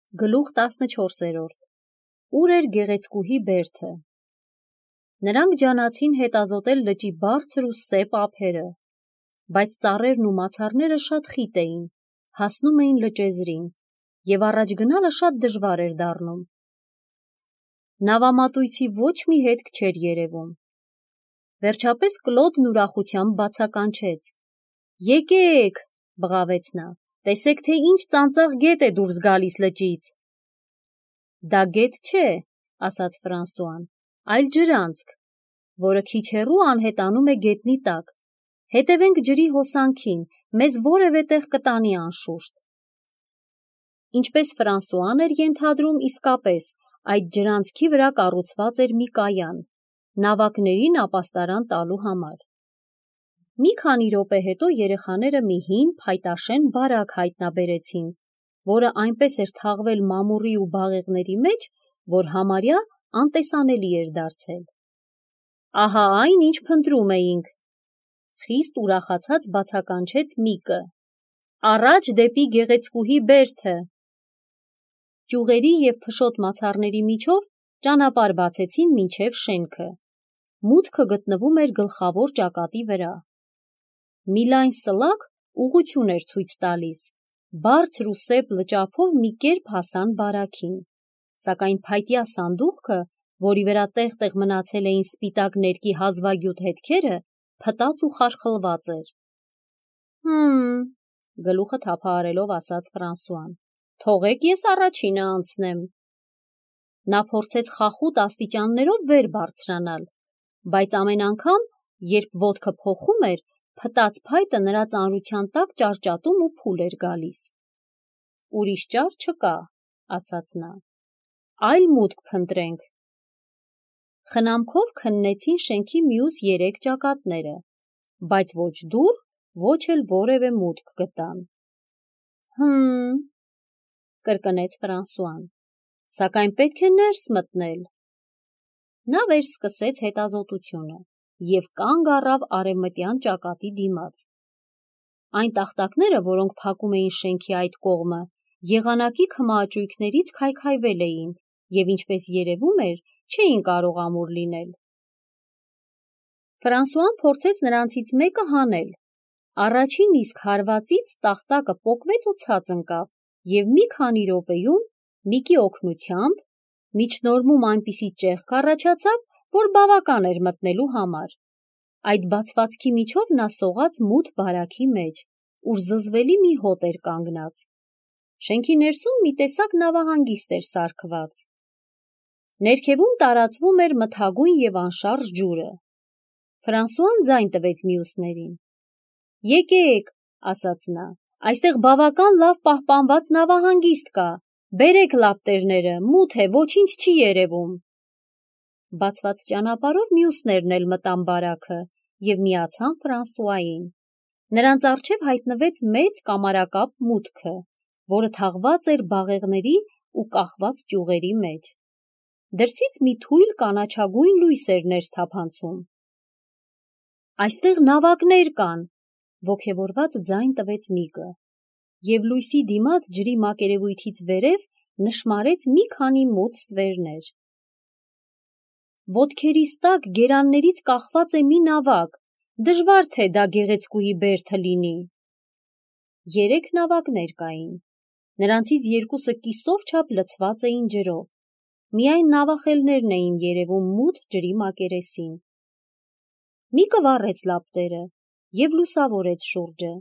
Գլուխ 14. Ուր էր գեղեցկուհի բերդը։ Նրանք ջանացին հետազոտել լճի բարձր ու սեպ ափերը, բայց ծառերն ու մացառները շատ խիտ էին, հասնում էին լճեզրին, և առաջ գնալը շատ դժվար էր դառնում։ Նավամատույցի ոչ մի հետք չէր երևում։ Վերջապես Կլոդն ուրախությամբ բացականչեց. «Եկեք», բղավեց նա, «տեսեք, թե ինչ ծանծաղ գետ է դուրս գալիս լճից»։ «Դա գետ չէ», ասաց Ֆրանսուան, «այլ ջրանցք, որը քիչ հեռու անհետանում է գետնի տակ։ Հետևենք ջրի հոսանքին, մեզ որևէ տեղ կտանի անշուշտ»։ Ինչպես Ֆրանսուան էր ենթադրում, իսկապես այդ ջրանցքի վրա կառուցված էր մի կայան, նավակներին ապաստարան տալու համար։ Մի քանի րոպե հետո երեխաները մի հին փայտաշեն բարակ հայտնաբերեցին, որը այնպես էր թաղվել մամուռի ու բաղեղների մեջ, որ համարյա անտեսանելի էր դարձել։ «Ահա այն, ինչ փնտրում էինք», խիստ ուրախացած բացականչեց Միկը։ «Առաջ դեպի գեղեցկուհի բերդը»։ Ճյուղերի և փշոտ մացառների միջով ճանապարհ բացեցին մինչև շենքը։ Մուտքը գտնվում էր գլխավոր ճակատի վրա։ Մի լայն սլակ ուղղություն էր ցույց տալիս, բարձր ու սեպ լճափով մի կերպ հասան բարաքին, սակայն փայտյա սանդուղքը, որի վրա տեղ-տեղ մնացել էին սպիտակ ներկի հազվագյուտ հետքերը, փտած ու խարխլված էր։ Գլուխը թափահարելով ասաց Ֆրանսուան, թողեք ես առաջինը անցնեմ։ Նա փորձեց խախուտ աստիճաններով վեր բարձրանալ, բայց ամեն անգամ, երբ ոտքը փոխում էր, փտած փայտը նրա ծանրության տակ ճարճատում ու փուլ էր գալիս։ «Ուրիշ ճար չկա», ասաց նա, «այլ մուտք փնտրենք»։ Խնամքով քննեցին շենքի մյուս 3 ճակատները, բայց ոչ դուռ, ոչ էլ որևէ մուտք գտան։ Կրկնեց Ֆրանսուան, «սակայն պետք է ներս մտնել»։ Նա վերսկսեց հետազոտությունը և կանգ առավ արևմտյան ճակատի դիմաց։ Այն տախտակները, որոնք փակում էին շենքի այդ կողմը, եղանակի քմահաճույքներից քայքայվել էին և, ինչպես երևում էր, չէին կարող ամուր լինել։ Ֆրանսուան փորձեց նրանցից մեկը հանել։ Առաջին իսկ հարվածից տախտակը պոկվեց ու ցած ընկավ, և մի քանի րոպեում, Միկի օգնությամբ, միջնորմում այնպիսի ճեղք առաջացավ, որ բավական էր մտնելու համար։ Այդ բացվածքի միջով նա սողաց մութ բարաքի մեջ, ուր զզվելի մի հոտ էր կանգնած։ Շենքի ներսում մի տեսակ նավահանգիստ էր սարքված։ Ներքևում տարածվում էր մթագույն և անշարժ ջուրը։ Ֆրանսուան ձայն տվեց մյուսներին։ «Եկեք», ասաց նա, «այստեղ բավական լավ պահպանված նավահանգիստ կա, բերեք լապտերները, մութ է, ոչինչ չի երևում»։ Բացված ճանապարհով մյուսներն էլ մտան բարաքը և միացան Ֆրանսուային։ Նրանց առջև հայտնվեց մեծ կամարակապ մուտքը, որը թաղված էր բաղեղների ու կախված ճյուղերի մեջ։ Դրսից մի թույլ կանաչագույն լույս էր ներս թափանցում։ «Այստեղ նավակներ կան», ոգևորված ձայն տվեց Միկը, և լույսի դիմաց ջրի մակերևույթից վերև նշմարեց մի քանի մութ ստվերներ։ «Ոտքերիս տակ գերաններից կախված է մի նավակ, դժվար թե դա գեղեցկուհի բերդը լինի»։ 3 նավակներ կային։ Նրանցից 2-ը կիսով չափ լցված էին ջրով։ Միայն նավախելներն էին երևում մութ ջրի մակերեսին։ Միկը վառեց լապտերը և լուսավորեց շուրջը։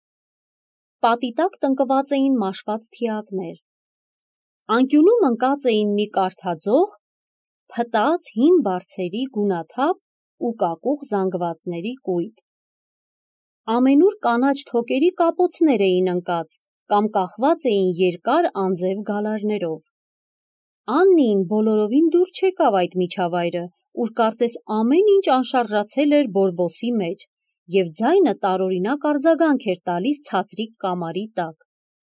Պատի տակ տնկված էին մաշված թիակներ։ Անկյունում ընկած էին մի կարթաձող, փտած հին բարձերի գունաթափ ու կակուղ զանգվածների կույտ։ Ամենուր կանաչ թոկերի կապոցներ էին ընկած կամ կախված էին երկար անձև գալարներով։ Աննին բոլորովին դուր չեկավ այդ միջավայրը, ուր կարծես ամեն ինչ անշարժացել էր բորբոսի մեջ, և ձայնը տարօրինակ արձագանք էր տալիս ցածրիկ կամարի տակ։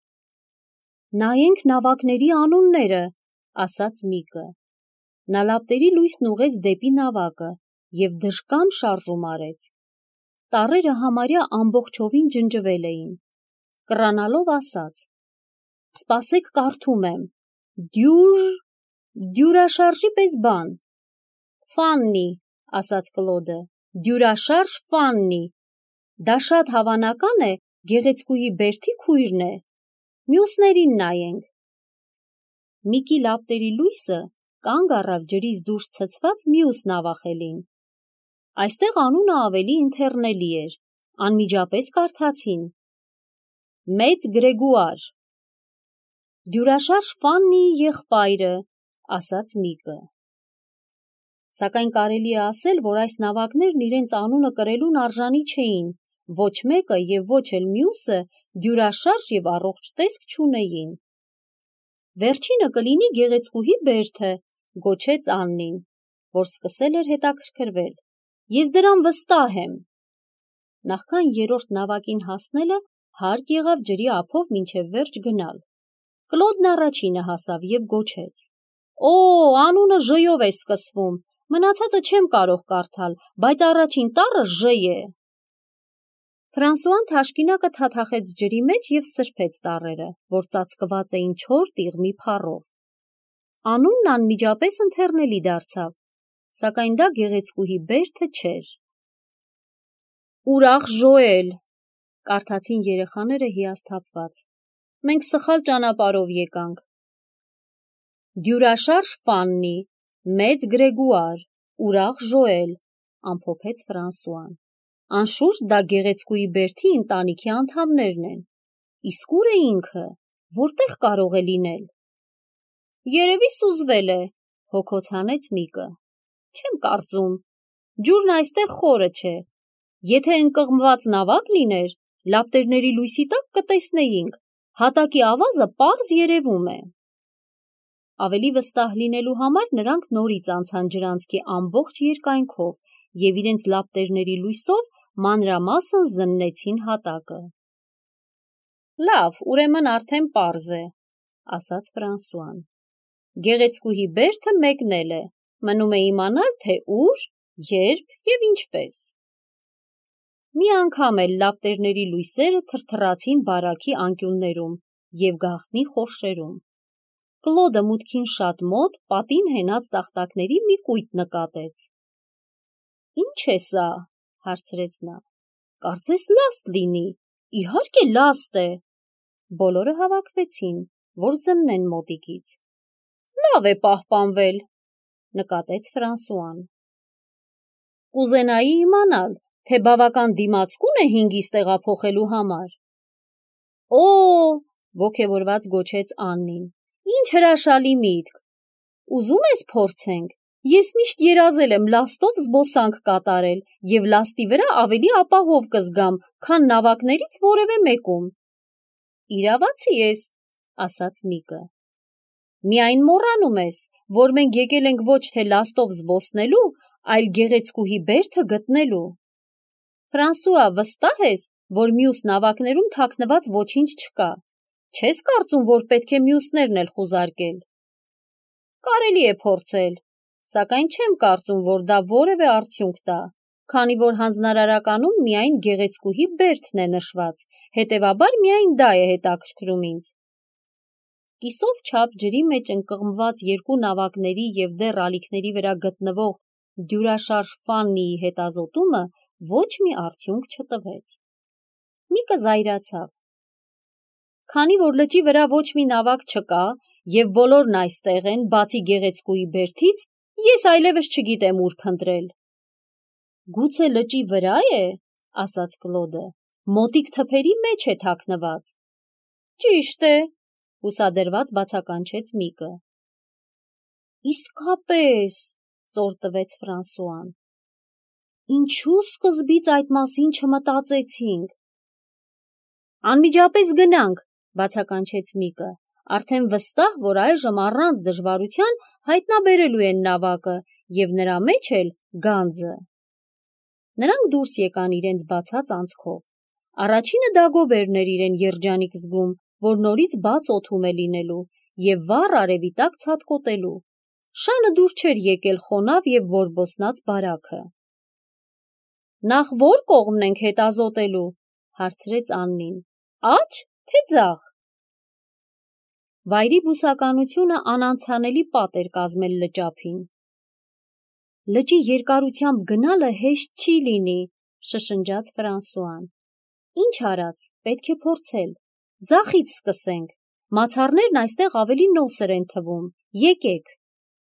«Նայենք նավակների անունները», ասաց Միկը։ Նա լապտերի լույսն ուղղեց դեպի նավակը և դժկամ շարժում արեց։ Տառերը համարյա ամբողջովին ջնջվել էին։ Կռանալով ասաց. «Սպասեք, կարդում եմ»։ Դյուրաշարժի պես բան։ Ֆաննի, ասաց Կլոդը, դյուրաշարժ Ֆաննի։ Դա շատ հավանական է գեղեցկուհի Բերթի քույրն է։ Մյուսներին նայենք։ Միկի լապտերի լույսը կանգ առավ ջրից դուրս ցցված մյուս նավախելին։ Այստեղ անունը ավելի ընթեռնելի էր, անմիջապես կարդացին. Մեծ Գրեգուար։ Դյուրաշարժ Ֆաննիի եղբայրը, ասաց Միկը։ Սակայն կարելի է ասել, որ այս նավակներն իրենց անունը կրելուն արժանի չէին, ոչ մեկը և ոչ էլ մյուսը դյուրաշարժ և առողջ տեսք չունեին։ Վերջինը կլինի գեղեցկուհի Բերթը, գոչեց Աննին, որ սկսել էր հետաքրքրվել։ Ես դրան վստահ եմ։ Նախքան երրորդ նավակին հասնելը հարկ եղավ ջրի ափով մինչև վերջ գնալ։ Կլոդն առաջինը հասավ և գոչեց. Օ, անունը Ժ-ով է սկսվում, մնացածը չեմ կարող կարդալ, բայց առաջին տառը Ժ է։ Ֆրանսուան թաշկինակը թաթախեց ջրի մեջ և սրբեց տառերը, որ ծածկված էին չոր տիղմի փառով։ Անունն անմիջապես ընթեռնելի դարձավ, սակայն դա գեղեցկուհի Բերթը չէր։ Ուրախ Ժոել, կարդացին երեխաները հիասթափված։ Մենք սխալ ճանապարհով եկանք։ Դյուրաշարժ Ֆաննի, Մեծ Գրեգուար, Ուրախ Ժոել, ամփոփեց Ֆրանսուան։ Անշուշտ դա գեղեցկուհի Բերթի ընտանիքի անդամներն են։ Իսկ ուր է ինքը, որտեղ կարող է լինել։ Երևի սուզվել է, հոգոց հանեց Միկը։ Չեմ կարծում, ջուրն այստեղ խորը չէ։ Եթե ընկղմված նավակ լիներ, լապտերների լույսի տակ կտեսնեինք, հատակի ավազը պարզ երևում է։ Ավելի վստահ լինելու համար նրանք նորից անցան ջրանցքի ամբողջ երկայնքով և իրենց լապտերների լույսով մանրամասն զննեցին հատակը։ Լավ, ուրեմն արդեն պարզ է, ասաց Ֆրանսուան։ Գեղեցկուհի Բերթը մեկնել է, մնում է իմանալ, թե ուր, երբ և ինչպես։ Մի անգամ էլ լապտերների լույսերը թրթռացին բարաքի անկյուններում և գաղտնի խորշերում։ Կլոդը մուտքին շատ մոտ պատին հենած տախտակների մի կույտ նկատեց։ Ինչ է սա, հարցրեց նա։ Կարծես լաստ լինի, իհարկե լաստ է։ Բոլորը հավաքվեցին, որ զննեն մոտիկից։ Լավ է պահպանվել, նկատեց Ֆրանսուան։ Կուզենայի իմանալ, թե բավական դիմացկուն է հինգից տեղափոխելու համար։ Օ, ոգևորված գոչեց Աննին, ինչ հրաշալի միտք։ Ուզում ես փորձենք։ Ես միշտ երազել եմ լաստով զբոսանք կատարել և լաստի վրա ավելի ապահով կզգամ, քան նավակներից որևէ մեկում։ Իրավացի ես, ասաց Միկը։ Միայն մոռանում ես, որ մենք եկել ենք ոչ թե լաստով զբոսնելու, այլ գեղեցկուհի Բերթը գտնելու։ Ֆրանսուଆ, վստահ ես, որ մյուս նավակներում թաքնված ոչինչ չկա։ Չես կարծում, որ պետք է մյուսներն էլ խուզարկել։ Կարելի է փորձել, սակայն չեմ կարծում, որ դա որևէ արդյունք տա, քանի որ հանձնարարականում միայն գեղեցկուհի Բերթն է նշված, հետևաբար միայն դա է հետաքրքրում ինձ։ Կիսով չափ ջրի մեջ ընկղմված երկու նավակների և դեռ ալիքների վրա գտնվող դյուրաշարժ Ֆաննիի հետազոտումը ոչ մի արդյունք չտվեց։ Միկը զայրացավ։ Քանի որ լճի վրա ոչ մի նավակ չկա և բոլորն այստեղ են, բացի գեղեցկուհի Բերթից, ես այլևս չգիտեմ ուր փնտրել։ Գուցե լճի վրա է, ասաց Կլոդը, մոտիկ թփերի մեջ է թաքնված։ Ճիշտ է, հուսադրված բացականչեց Միկը։ Իսկապես, ծոր տվեց Ֆրանսուան։ Ինչու սկզբից այդ մասին չմտածեցինք։ Անմիջապես գնանք, բացականչեց Միկը, արդեն վստահ, որ այժմ առանց դժվարության հայտնաբերելու են նավակը և նրա մեջ էլ գանձը։ Նրանք դուրս եկան իրենց բացած անցքով։ Առաջինը Դագոբերն էր իրեն երջանիկ զգում, որ նորից բաց օդում է լինելու և վառ արևի տակ ցատկոտելու։ Շանը դուր չէր եկել խոնավ և բորբոսնած բարաքը։ Նախ ո՞ր կողմն ենք հետազոտելու, հարցրեց Աննին։ Աջ, թե ձախ։ Վայրի բուսականությունը անանցանելի պատ էր կազմել լճափին։ Լճի երկարությամբ գնալը հեշտ չի լինի, շշնջաց Ֆրանսուան։ Ինչ արած, պետք է փորձել։ Ձախից սկսենք։ Մացառներն այստեղ ավելի նոսր են թվում։ Եկեք։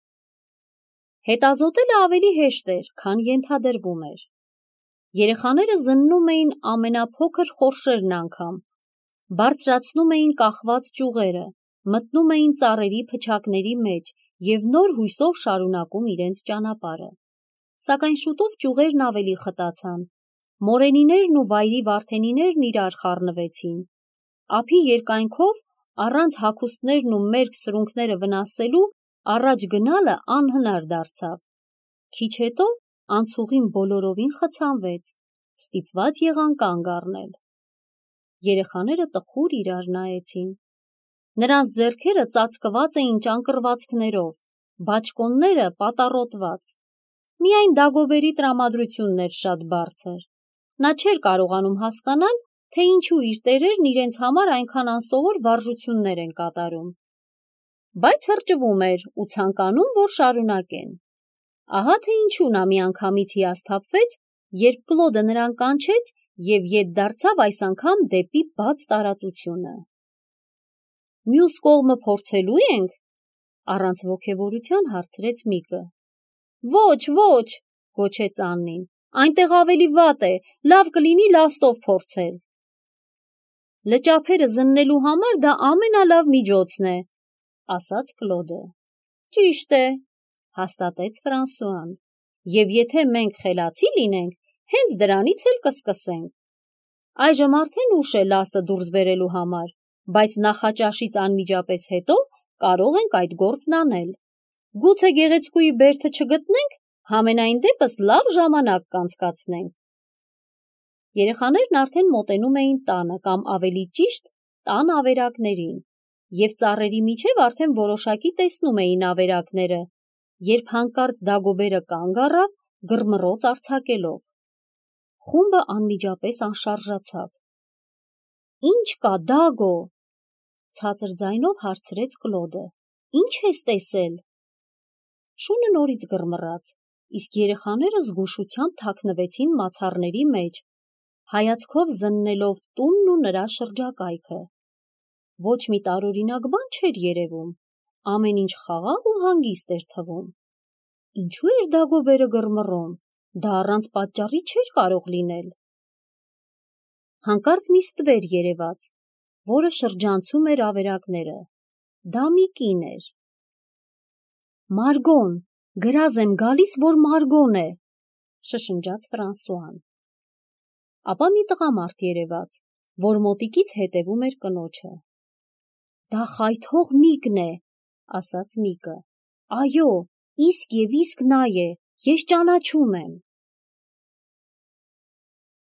Հետազոտելը ավելի հեշտ էր, քան ենթադրվում էր։ Երեխաները զննում էին ամենափոքր խորշերն անգամ, բարձրացնում էին կախված ճյուղերը, մտնում էին ծառերի փչակների մեջ և նոր հույսով շարունակում իրենց ճանապարհը։ Սակայն շուտով ճյուղերն ավելի խտացան, մորենիներն ու վայրի վարդենիներն իրար խառնվեցին։ Ափի երկայնքով, առանց հագուստներն ու մերկ սրունքները վնասելու, առաջ գնալը անհնար դարձավ։ Քիչ հետո անցուղին բոլորովին խցանվեց, ստիպված եղան կանգ առնել։ Երեխաները տխուր իրար նայեցին։ Նրանց ձեռքերը ծածկված էին ճանկռվածքներով, բաճկոնները պատառոտված։ Միայն Դագոբերի տրամադրությունն էր շատ բարձր։ Նա չէր կարողանում հասկանալ, թե ինչու իր տերերն իրենց համար այնքան անսովոր վարժություններ են կատարում։ Բայց հրճվում էր ու ցանկանում, որ շարունակեն։ Ահա թե ինչու նա միանգամից հիասթափվեց, երբ Կլոդը նրան կանչեց և ետ դարձավ այս անգամ դեպի բաց տարածությունը։ Մյուս կողմը փորձելու ենք, առանց ոգևորության հարցրեց Միկը։ Ոչ, ոչ, գոչեց Աննին, այնտեղ ավելի վատ է, լավ կլինի լաստով փորձել։ Լճափերը զննելու համար դա ամենալավ միջոցն է, ասաց Կլոդը։ Ճիշտ է, հաստատեց Ֆրանսուան, և եթե մենք խելացի լինենք, հենց դրանից էլ կսկսենք։ Այժմ արդեն ուշ է լաստը դուրս բերելու համար, բայց նախաճաշից անմիջապես հետո կարող ենք այդ գործն անել։ Գուցե գեղեցկուի բերդը չգտնենք, համենայն դեպս լավ ժամանակ կանցկացնենք։ Երեխաներն արդեն մոտենում էին տանը կամ ավելի ճիշտ տան ավերակներին, և ծառերի միջև արդեն որոշակի տեսնում էին ավերակները, երբ հանկարծ Դագոբերը կանգ առավ, գրմռոց արձակելով։ Խումբը անմիջապես անշարժացավ։ Ինչ կա, Դագո, ցածր ձայնով հարցրեց Կլոդը։ Ինչ ես տեսել։ Շունը նորից գրմռաց, իսկ երեխաները զգուշությամբ թաքնվեցին մացառների մեջ, հայացքով զննելով տունն ու նրա շրջակայքը։ Ոչ մի տարօրինակ բան չէր երևում, ամեն ինչ խաղաղ ու հանգիստ էր թվում։ Ինչու էր Դագոբերը գրմռում, դա առանց պատճառի չէր կարող լինել։ Հանկարծ մի ստվեր երևաց, որը շրջանցում էր ավերակները։ Դա մի կին էր։ Մարգոն, գրազ եմ գալիս, որ Մարգոն է, շշնջաց Ֆրանսուան։ Ապա մի տղամարդ երևաց, որ մոտիկից հետևում էր կնոջը։ Դա խայթող Միկն է, ասաց Միկը։ Այո, իսկ և իսկ նա է, ես ճանաչում եմ։